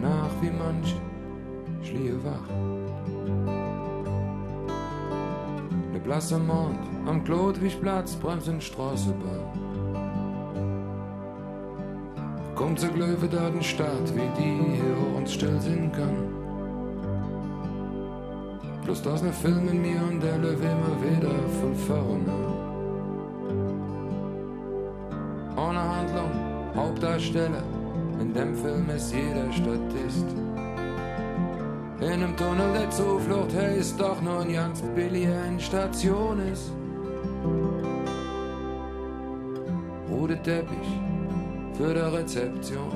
nach wie manche schlie wach. Ne blasser Mond am Klotwigplatz bremst in Straßenbahn. Kommt zur Glöwe da den Stadt, wie die hier uns still sein kann. Bloß das ne Film in mir und der Löwe immer wieder von vorne. Ohne Handlung, Hauptdarsteller, in dem Film ist jeder Statist. In einem Tunnel der Zuflucht, hey, ist doch nur ein ganz billiger Endstation ist. Rote Teppich für die Rezeption.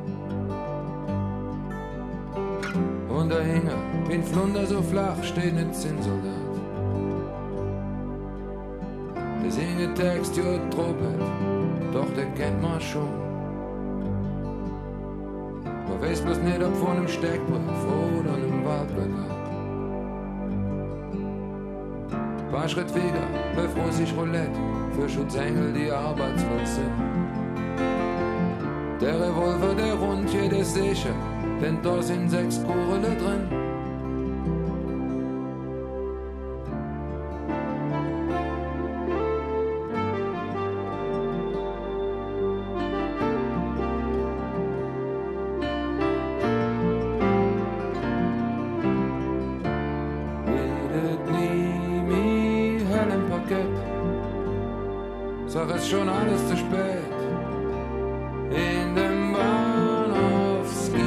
Und dahinter, wie ein Flunder so flach, steht ein Zinnsoldat. Der singe Text, ja, truppelt, doch der kennt man schon. Man weiß bloß nicht, ob von einem Steckbrett oder einem Waldbelag. Paar Schritt weiter, läuft russisch Roulette, für Schutzengel, die arbeitslos sind. Der Revolver, der rund, jedes sicher, denn da sind 6 Kurle drin. Redet nie mehr hell im Parkett, sag es schon alles zu spät. In dem Bahnhofskino.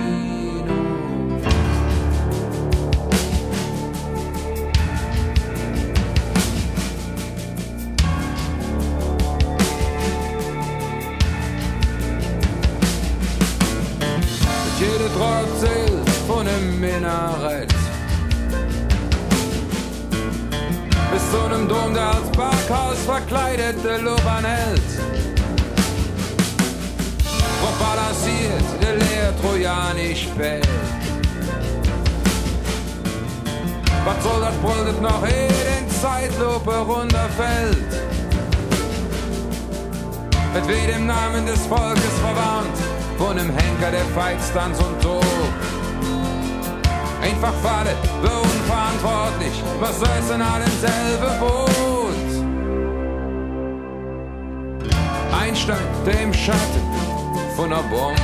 Mit jede Drahtseel von einem Minarett bis zu einem Dom, der als Parkhaus verkleidete Luban hält. Wo balanciert der leer trojanisch Feld. Was soll das brüllt noch in Zeitlupe runterfällt? Mit weh im Namen des Volkes verwarnt, von dem Henker der Feitstanz und Tod. Einfach falle, wir unverantwortlich, was soll's in allem selbe Boot? Einstein, der im Schatten von der Bombe.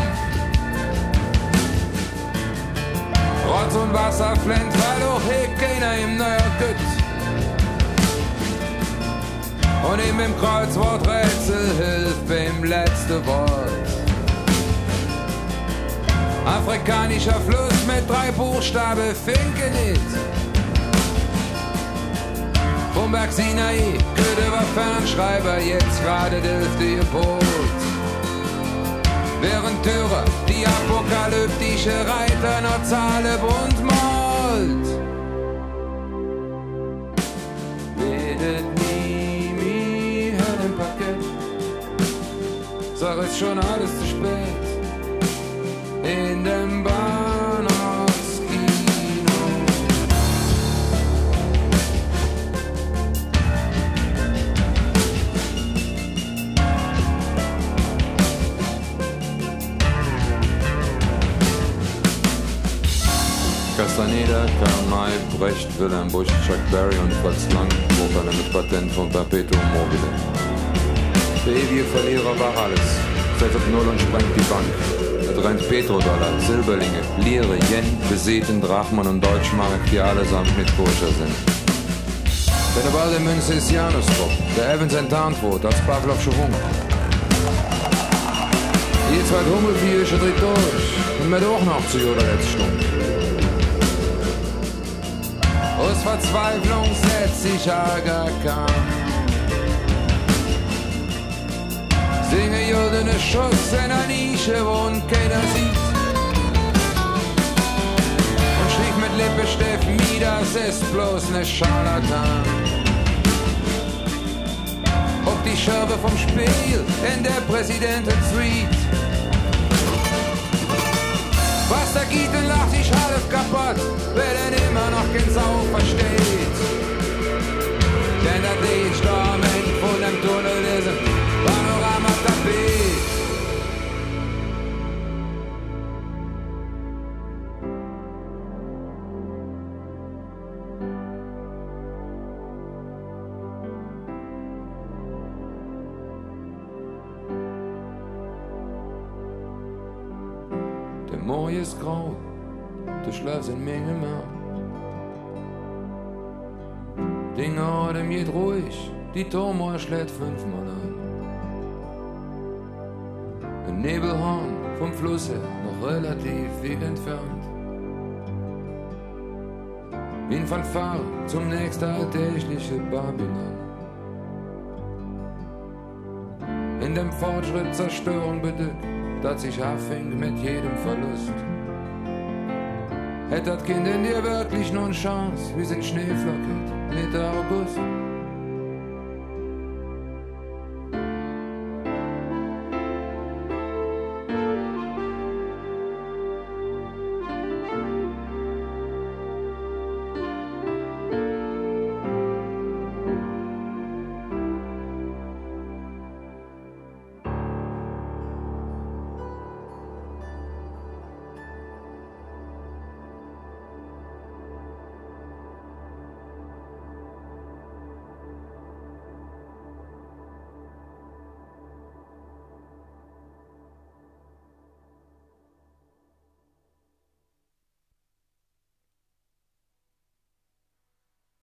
Rotz und Wasser flennt, weil auch hier keiner im neuer Gütt. Und ihm im Kreuzworträtsel hilft beim letzten Wort. Afrikanischer Fluss mit 3 Buchstaben, Finke nicht. Vom Berg Sinai, Goethe war Fernschreiber, jetzt gerade dürfte ihr Boot. Während Dürer die apokalyptische Reiter noch Zahle bunt malt. Redet nie mehr hell im Parkett, sag es schon alles zu spät. In dem Bahnhofskino. Castaneda, Karl May, Brecht, Wilhelm Busch, Chuck Berry und Fritz Lang wuchern mit Patent von Perpetuum mobile. Der ewige Verlierer war alles, setzt auf Null und sprengt die Bank. Es rennt Petrodollar, Silberlinge, Lire, Yen, Beseten, Drachmen und Deutschmark, die allesamt mit koscher sind. Denn der Ball der Münze ist Janusdruck, der Evans enttarnt wurde als Pavlovsche Hunger. Ihr zweit Hummelvierische dreht durch und mit auch noch zu ihrer letzten Stunde. Aus Verzweiflung setzt sich Aga Khan. Singe Jodene Schuss in einer Nische, wo keiner sieht. Und schrieb mit Lippenstift, Midas ist bloß ne Scharlatan. Ob die Schirbe vom Spiel in der Präsidentensuite. Was da geht und lacht sich halb kaputt, wer denn immer noch kein Sau versteht. Denn das Licht da am Ende von dem Tunnel ist ein Panorama-Tapet. ist grau, der Schlaf sind Menge mehr. Dinge Atem geht ruhig, die Turmuhr schlägt 5-mal an. Ein Nebelhorn vom Flusse, noch relativ weit entfernt. Wie ein Fanfare zum nächsten alltäglichen Babylon. In dem Fortschritt Zerstörung bedeckt, dass sich abfängt mit jedem Verlust. Hätte das Kind in dir wirklich nur eine Chance, wie sind Schneeflocken, Mitte August.